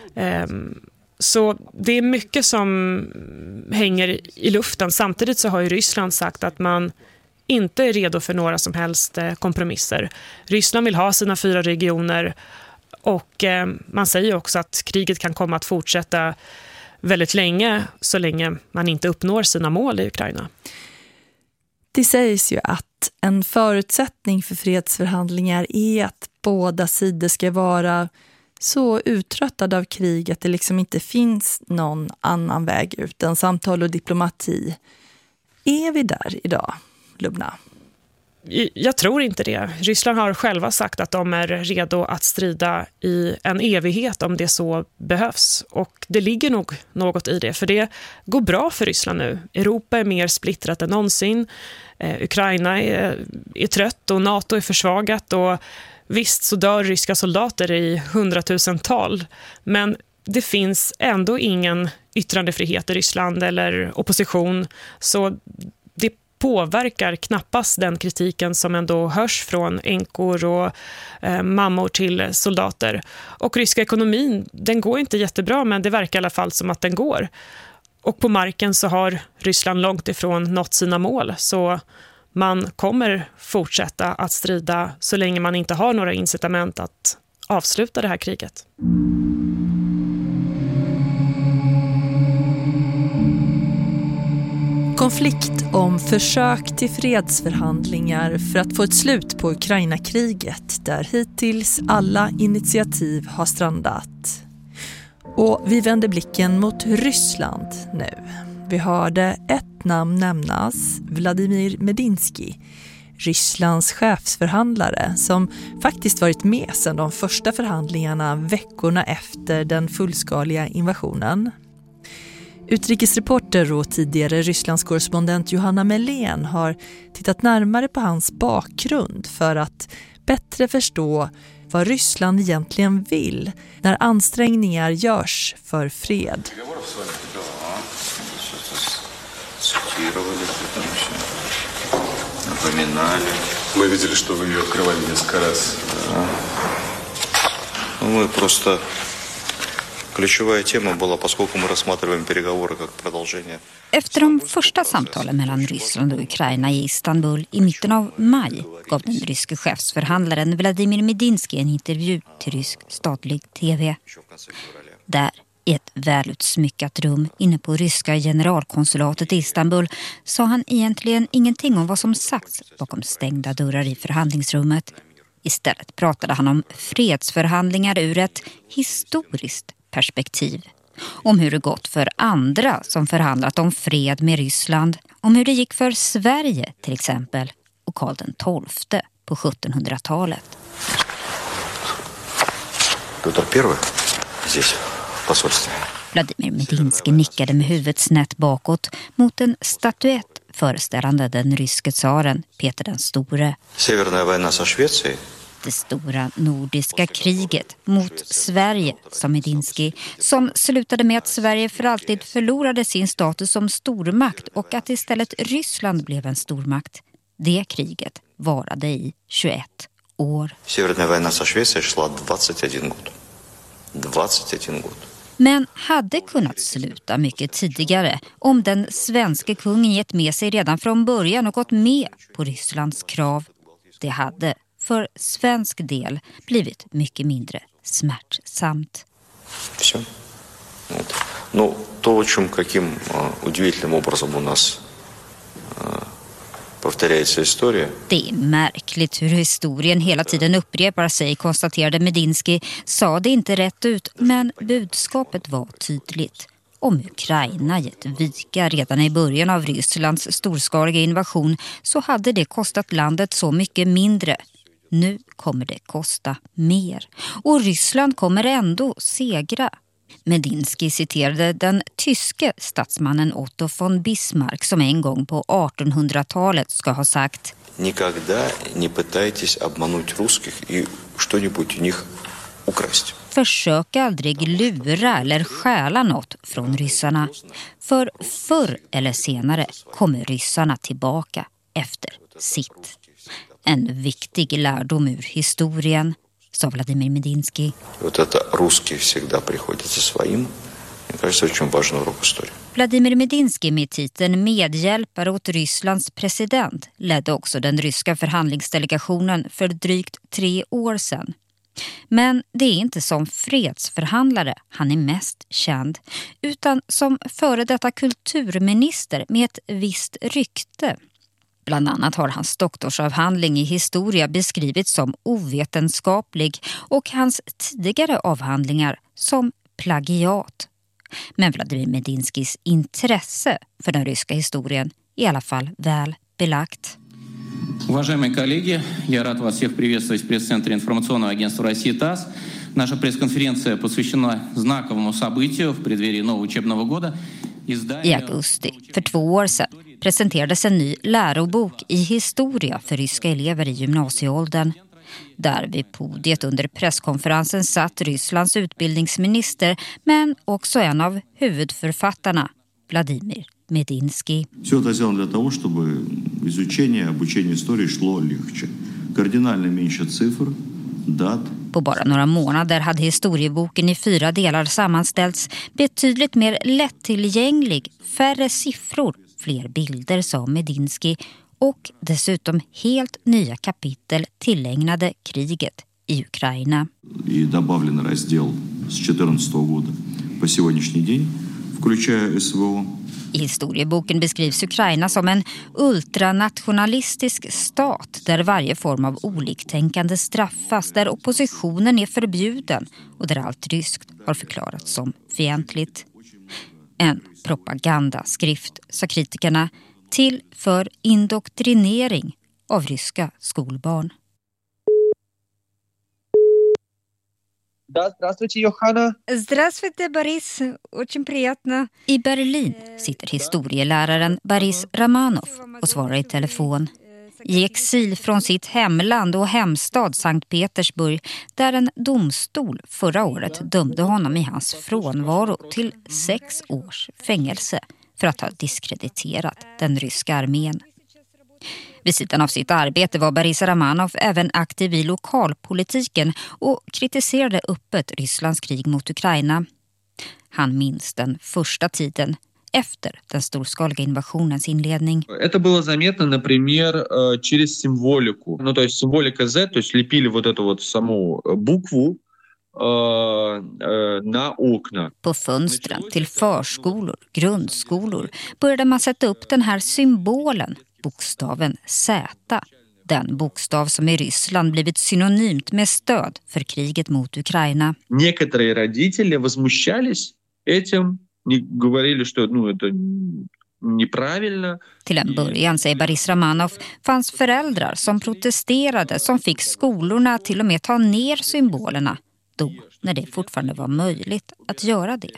Så det är mycket som hänger i luften. Samtidigt så har ju Ryssland sagt att man inte är redo för några som helst kompromisser. Ryssland vill ha sina 4 regioner och man säger också att kriget kan komma att fortsätta väldigt länge så länge man inte uppnår sina mål i Ukraina. Det sägs ju att en förutsättning för fredsförhandlingar är att båda sidor ska vara så uttröttade av krig att det liksom inte finns någon annan väg ut än samtal och diplomati. Är vi där idag, Lubna? Jag tror inte det. Ryssland har själva sagt att de är redo att strida i en evighet om det så behövs. Och det ligger nog något i det, för det går bra för Ryssland nu. Europa är mer splittrat än någonsin. Ukraina är trött och NATO är försvagat. Och visst så dör ryska soldater i 100,000-tal. Men det finns ändå ingen yttrandefrihet i Ryssland eller opposition. Så det påverkar knappast den kritiken som ändå hörs från änkor och mammor till soldater. Och ryska ekonomin, den går inte jättebra, men det verkar i alla fall som att den går. Och på marken så har Ryssland långt ifrån nått sina mål, så man kommer fortsätta att strida så länge man inte har några incitament att avsluta det här kriget. Konflikt om försök till fredsförhandlingar för att få ett slut på Ukraina-kriget, där hittills alla initiativ har strandat. Och vi vänder blicken mot Ryssland nu. Vi hörde ett namn nämnas, Vladimir Medinsky, Rysslands chefsförhandlare, som faktiskt varit med sedan de första förhandlingarna veckorna efter den fullskaliga invasionen. Utrikesreporter och tidigare Rysslands korrespondent Johanna Melén har tittat närmare på hans bakgrund för att bättre förstå vad Ryssland egentligen vill när ansträngningar görs för fred. Мы видели, что вы ее открывали несколько раз. Мы просто... Ключевая тема была, поскольку мы рассматриваем переговоры как продолжение. Efter de första samtalen mellan Ryssland och Ukraina i Istanbul i mitten av maj gav den ryske chefsförhandlaren Vladimir Medinsky en intervju till rysk statlig tv. Där, i ett välutsmyckat rum inne på ryska generalkonsulatet i Istanbul, sa han egentligen ingenting om vad som sagts bakom stängda dörrar i förhandlingsrummet. Istället pratade han om fredsförhandlingar ur ett historiskt perspektiv. Om hur det gått för andra som förhandlat om fred med Ryssland. Om hur det gick för Sverige till exempel och Karl XII på 1700-talet. Петр I здесь, в посольстве. Vladimir Medinsky nickade med huvudet snett bakåt mot en statyett föreställande den ryske tsaren Peter den store. Det stora nordiska kriget mot Sverige, sa Medinsky, som slutade med att Sverige för alltid förlorade sin status som stormakt och att istället Ryssland blev en stormakt. Det kriget varade i 21 år. Северная война со Швецией шла 21 год. 21 год. Men hade kunnat sluta mycket tidigare om den svenska kungen gett med sig redan från början och gått med på Rysslands krav. Det hade för svensk del blivit mycket mindre smärtsamt. Все. Но то, каким удивительным образом у нас повторяется история. Det är märkligt hur historien hela tiden upprepar sig, konstaterade Medinsky. Sa det inte rätt ut, men budskapet var tydligt. Om Ukraina gett vika redan i början av Rysslands storskaliga invasion så hade det kostat landet så mycket mindre. Nu kommer det kosta mer. Och Ryssland kommer ändå segra. Medinsky citerade den tyske statsmannen Otto von Bismarck som en gång på 1800-talet ska ha sagt: Никогда не пытайтесь обмануть русских и что-нибудь у них украсть. Försök aldrig lura eller stjäla något från ryssarna. För förr eller senare kommer ryssarna tillbaka efter sitt. En viktig lärdom ur historien, sa Vladimir Medinsky. Вот это русские всегда приходят за своим. Мне кажется, очень важный урок истории. Vladimir Medinsky med titeln medhjälpare åt Rysslands president ledde också den ryska förhandlingsdelegationen för drygt 3 år sedan. Men det är inte som fredsförhandlare han är mest känd, utan som före detta kulturminister med ett visst rykte. Bland annat har hans doktorsavhandling i historia beskrivits som ovetenskaplig och hans tidigare avhandlingar som plagiat. Men Vladimir Medinskys intresse för den ryska historien är i alla fall väl belagt. Уважаемые коллеги, я рад вас всех приветствовать в пресс-центре информационного агентства России ТАСС. Наша пресс-конференция посвящена знаковому событию в преддверии нового учебного года. I augusti, för 2 år sedan, presenterades en ny lärobok i historia för ryska elever i gymnasieåldern. Där vid podiet under presskonferensen satt Rysslands utbildningsminister, men också en av huvudförfattarna, Vladimir Medinsky. Все это сделано для того, чтобы обучение истории шло легче. Кардинально меньше цифр, дат. På bara några månader hade historieboken i 4 delar sammanställts, betydligt mer lättillgänglig, färre siffror, fler bilder, sa Medinsky, och dessutom helt nya kapitel tillägnade kriget i Ukraina. И добавлен раздел с 2014 года по сегодняшний день, включая СВО. I historieboken beskrivs Ukraina som en ultranationalistisk stat där varje form av oliktänkande straffas, där oppositionen är förbjuden och där allt ryskt har förklarats som fientligt. En propagandaskrift, sa kritikerna, till för indoktrinering av ryska skolbarn. Да, здравствуйте, Йоханна. Здравствуйте, Борис. Очень приятно. I Berlin sitter historieläraren Boris Romanov och svarar i telefon. I exil från sitt hemland och hemstad Sankt Petersburg, där en domstol förra året dömde honom i hans frånvaro till 6 års fängelse för att ha diskrediterat den ryska armén. Vid sidan av sitt arbete var Boris Romanov även aktiv i lokalpolitiken och kritiserade öppet Rysslands krig mot Ukraina. Han minns den första tiden efter den storskaliga invasionens inledning. Это было заметно, например, через символику. Ну, то есть символика Z, то есть лепили вот эту вот саму букву на окна. På fönstren till förskolor, grundskolor började man sätta upp den här symbolen, bokstaven Z. Den bokstav som i Ryssland blivit synonymt med stöd för kriget mot Ukraina. Некоторые родители возмущались этим, говорили, что это неправильно. Till en början, säger Boris Romanov, fanns föräldrar som protesterade, som fick skolorna till och med ta ner symbolerna, då när det fortfarande var möjligt att göra det.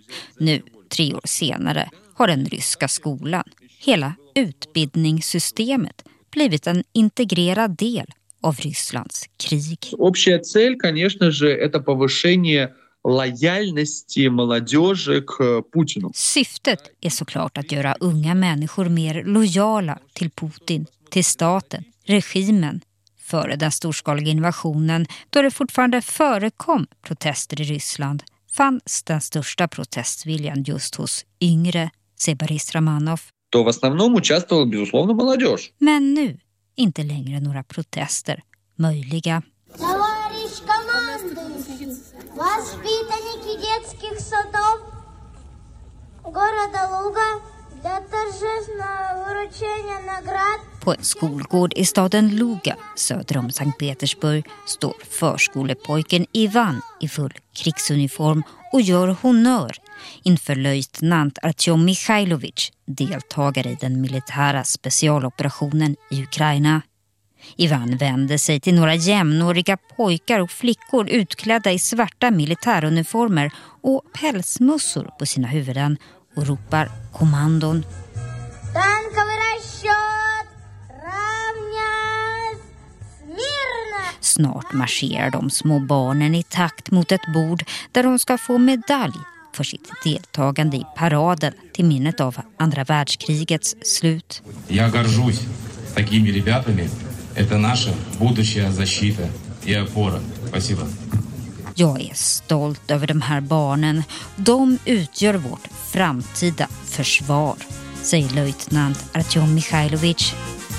Nu, 3 år senare, har den ryska skolan, hela utbildningssystemet, blivit en integrerad del av Rysslands krig. Общая цель, конечно же, это повышение lojalitet молодежи к Putinu. Syftet är såklart att göra unga människor mer lojala till Putin, till staten, regimen. Före den storskaliga invasionen, då det fortfarande förekom protester i Ryssland, fanns den största protestviljan just hos yngre, säger Boris Romanov. То в основном участвовала, безусловно, молодежь. Men nu, inte längre några protester möjliga. Товарищ командующий, воспитанники детских садов города Луга для торжественного вручения наград. På en skolgård i staden Luga, söder om Sankt Petersburg, står förskolepojken Ivan i full krigsuniform och gör honör inför löjtnant Artyom Mikhailovich, deltagare i den militära specialoperationen i Ukraina. Ivan vände sig till några jämnåriga pojkar och flickor utklädda i svarta militäruniformer och pälsmussor på sina huvuden och ropar kommandon. Танковый расчет, равнясь, смирно. Snart marscherar de små barnen i takt mot ett bord där de ska få medalj för sitt deltagande i paraden till minnet av andra världskrigets slut. Я горжусь такими ребятами. Это наша будущая защита и опора. Спасибо. Jag är stolt över de här barnen. De utgör vårt framtida försvar, säger löjtnant Artyom Mikhailovich.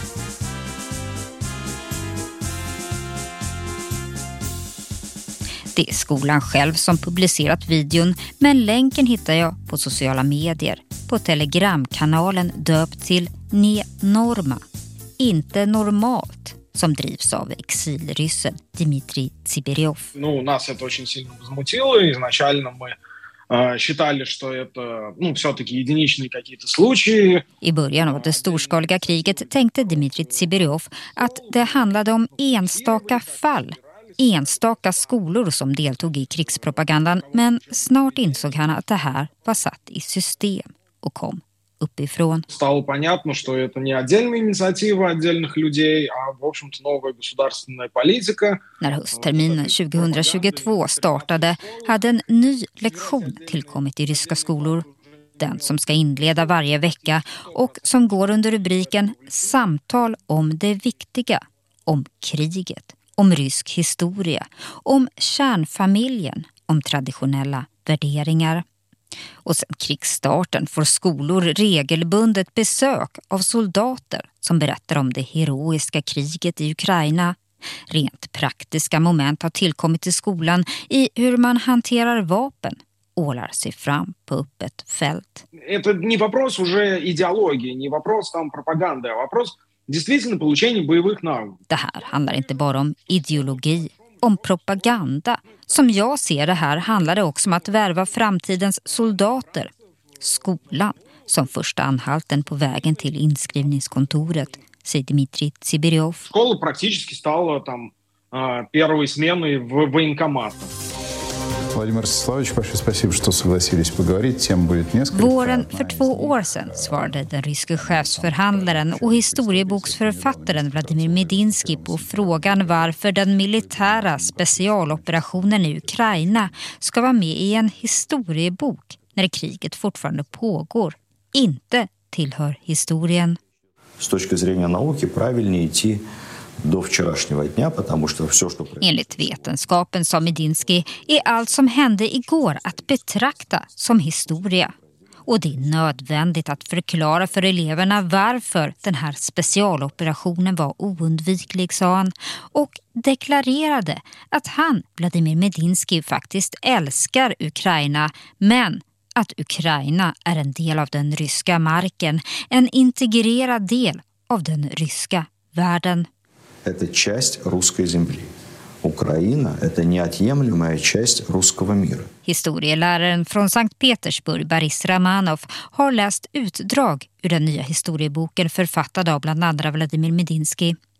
Det är skolan själv som publicerat videon, men länken hittar jag på sociala medier, på telegramkanalen döpt till Ne Norma, inte normalt, som drivs av exilryssen Dmitrij Tsiberёv. Ну, нас это очень сильно возмутило. Изначально мы считали, что это, все-таки единичные какие-то случаи. I början av det storskaliga kriget tänkte Dmitrij Tsiberёv att det handlade om enstaka fall, enstaka skolor som deltog i krigspropagandan, men snart insåg han att det här var satt i system och kom uppifrån. Стало понятно, что это не отдельная инициатива отдельных людей, а, в общем-то, новая государственная политика. När höstterminen 2022 startade hade en ny lektion tillkommit i ryska skolor. Den som ska inleda varje vecka och som går under rubriken Samtal om det viktiga, om kriget, om rysk historia, om kärnfamiljen, om traditionella värderingar. Och sedan krigsstarten får skolor regelbundet besök av soldater som berättar om det heroiska kriget i Ukraina. Rent praktiska moment har tillkommit i skolan i hur man hanterar vapen, ålar sig fram på öppet fält. Это не вопрос уже идеологии, не вопрос там пропаганды, а вопрос действительно получения боевых навыков. Det här handlar inte bara om ideologi, om propaganda. Som jag ser det här handlar det också om att värva framtidens soldater. Skolan som första anhalten på vägen till inskrivningskontoret, säger Dmitrij Tsiberёv. Школа практически стала там первой сменой в военкомата. Владимир Ростиславович, большое спасибо, что согласились поговорить. Тем будет несколько. Våren för 2 år sedan svarade den ryske chefsförhandlaren och historieboksförfattaren Vladimir Medinsky på frågan varför den militära specialoperationen i Ukraina ska vara med i en historiebok när kriget fortfarande pågår, inte tillhör historien. С точки зрения науки правильнее идти до вчерашнего дня, потому что все, что... Enligt vetenskapen, sa Medinsky, är allt som hände igår att betrakta som historia. Och det är nödvändigt att förklara för eleverna varför den här specialoperationen var oundviklig, sa han. Och deklarerade att han, Vladimir Medinsky, faktiskt älskar Ukraina, men att Ukraina är en del av den ryska marken, en integrerad del av den ryska världen. Это часть русской земли. Украина – это неотъемлемая часть русского мира. Historieläraren från Sankt Petersburg, Boris Romanov, har läst utdrag ur den nya historieboken författad av bland andra Vladimir Medinsky.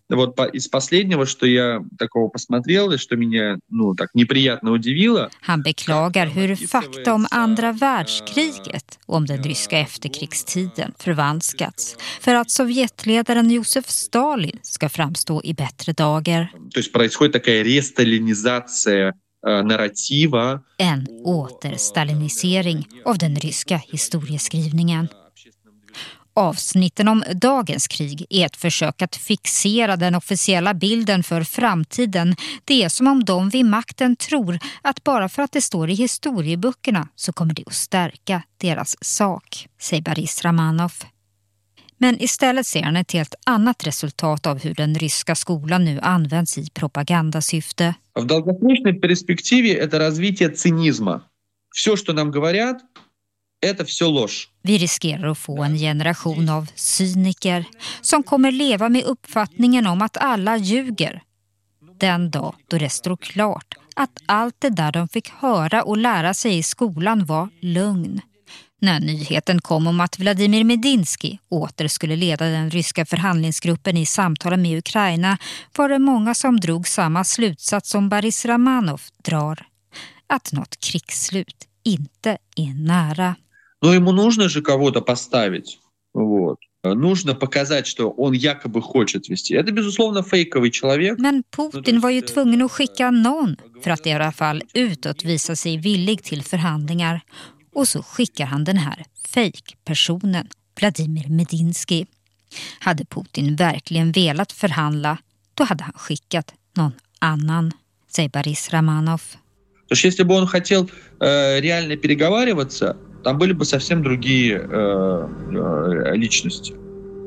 Вот из последнего, что я такого посмотрел, и что меня, так неприятно удивило. Han beklagar hur fakta om andra världskriget och om den ryska efterkrigstiden förvanskats för att Sovjetledaren Josef Stalin ska framstå i bättre dagar. То есть происходит такая ресталинизация narrativa. En återstalinisering av den ryska historieskrivningen. Avsnitten om dagens krig är ett försök att fixera den officiella bilden för framtiden. Det är som om de vid makten tror att bara för att det står i historieböckerna så kommer det att stärka deras sak, säger Boris Romanov. Men istället ser han ett helt annat resultat av hur den ryska skolan nu används i propagandasyfte. В долгосрочной перспективе это развитие цинизма. Все, что нам говорят, это все ложь. Vi riskerar att få en generation av cyniker som kommer leva med uppfattningen om att alla ljuger. Den dag då det står klart att allt det där de fick höra och lära sig i skolan var lögn. När nyheten kom om att Vladimir Medinsky åter skulle leda den ryska förhandlingsgruppen i samtalen med Ukraina var det många som drog samma slutsats som Boris Romanov drar. Att något krigsslut inte är nära. Но ему нужно же кого-то поставить. Вот. Нужно показать, что он якобы хочет вести. Это, безусловно, фейковый человек. Men Putin var ju tvungen att skicka någon för att i alla fall utåt visa sig villig till förhandlingar. Och så skickar han den här fake-personen, Vladimir Medinsky. Hade Putin verkligen velat förhandla, då hade han skickat någon annan, säger Boris Romanov. То есть, если бы он хотел реально переговариваться, там были бы совсем другие личности.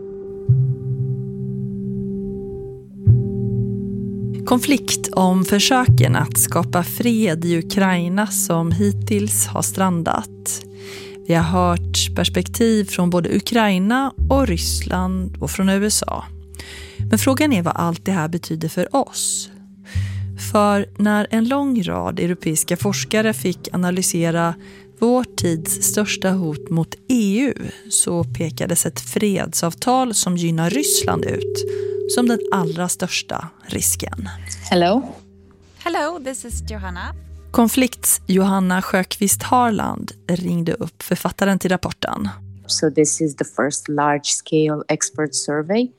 Konflikt om försöken att skapa fred i Ukraina som hittills har strandat. Vi har hört perspektiv från både Ukraina och Ryssland och från USA. Men frågan är vad allt det här betyder för oss. För när en lång rad europeiska forskare fick analysera vår tids största hot mot EU så pekades ett fredsavtal som gynnar Ryssland ut som den allra största risken. Hello. Hello, this is Johanna. Konflikts Johanna Sjöqvist Harland ringde upp författaren till rapporten. So this is the first large-scale expert survey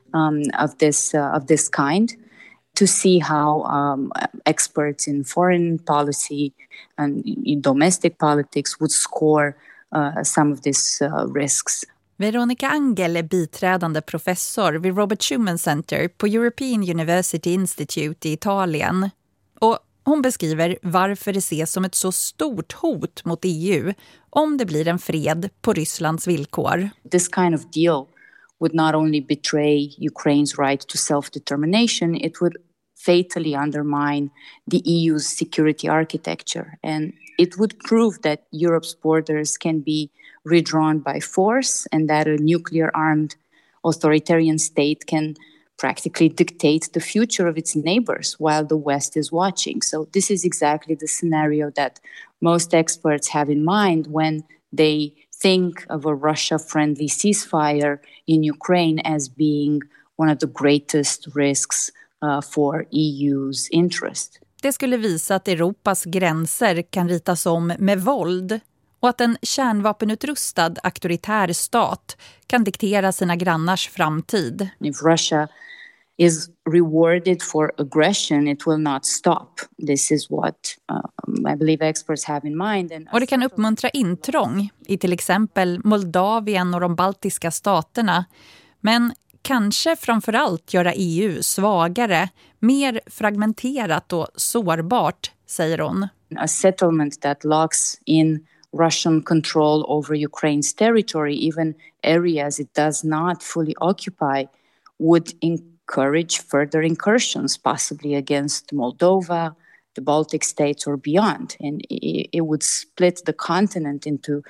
of this kind to see how experts in foreign policy and in domestic politics would score some of these risks. Veronica Angel är biträdande professor vid Robert Schuman Center på European University Institute i Italien. Och hon beskriver varför det ses som ett så stort hot mot EU om det blir en fred på Rysslands villkor. This kind of deal would not only betray Ukraine's right to self-determination, it would fatally undermine the EU's security architecture. And it would prove that Europe's borders can be redrawn by force and that a nuclear-armed authoritarian state can practically dictate the future of its neighbors while the West is watching. So this is exactly the scenario that most experts have in mind when they think of a Russia-friendly ceasefire in Ukraine as being one of the greatest risks for EU's interest. Det skulle visa att Europas gränser kan ritas om med våld och att en kärnvapenutrustad auktoritär stat kan diktera sina grannars framtid. If Russia is rewarded for aggression, it will not stop. This is what I believe experts have in mind. Och det kan uppmuntra intrång i till exempel Moldavien och de baltiska staterna. Men kanske framförallt göra EU svagare, mer fragmenterat och sårbart, säger hon. A settlement that locks in Russian control over Ukraine's territory, even areas it does not fully occupy, would encourage further incursions, possibly against Moldova, the Baltic states or beyond. And it would split the continent into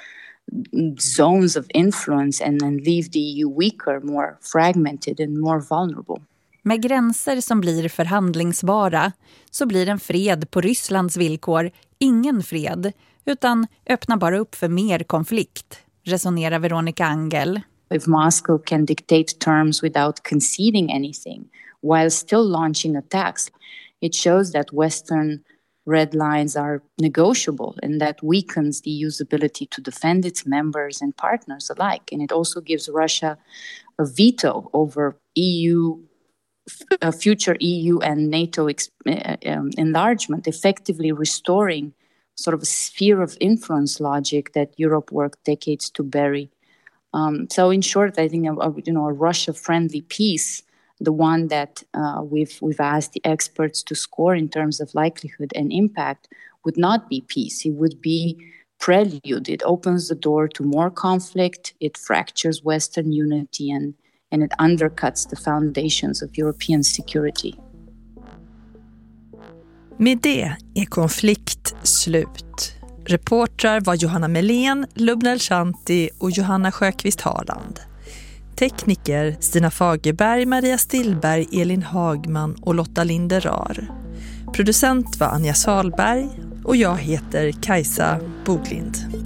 zones of influence and then leave the EU weaker, more fragmented and more vulnerable. Med gränser som blir förhandlingsbara så blir en fred på Rysslands villkor ingen fred utan öppnar bara upp för mer konflikt, resonerar Veronica Angel. If Moscow can dictate terms without conceding anything, while still launching attacks, it shows that Western red lines are negotiable, and that weakens the EU's ability to defend its members and partners alike. And it also gives Russia a veto over future EU and NATO enlargement, effectively restoring sort of a sphere of influence logic that Europe worked decades to bury. So in short, I think a Russia-friendly peace, the one that we've asked the experts to score in terms of likelihood and impact, would not be peace. It would be prelude. It opens the door to more conflict. It fractures Western unity and it undercuts the foundations of European security. Med det är konflikt slut. Reportrar var Johanna Melén, Lubna Elshanti och Johanna Sjöqvist Harland. Tekniker Stina Fagerberg, Maria Stillberg, Elin Hagman och Lotta Linderar. Producent var Anja Salberg och jag heter Kajsa Boglind.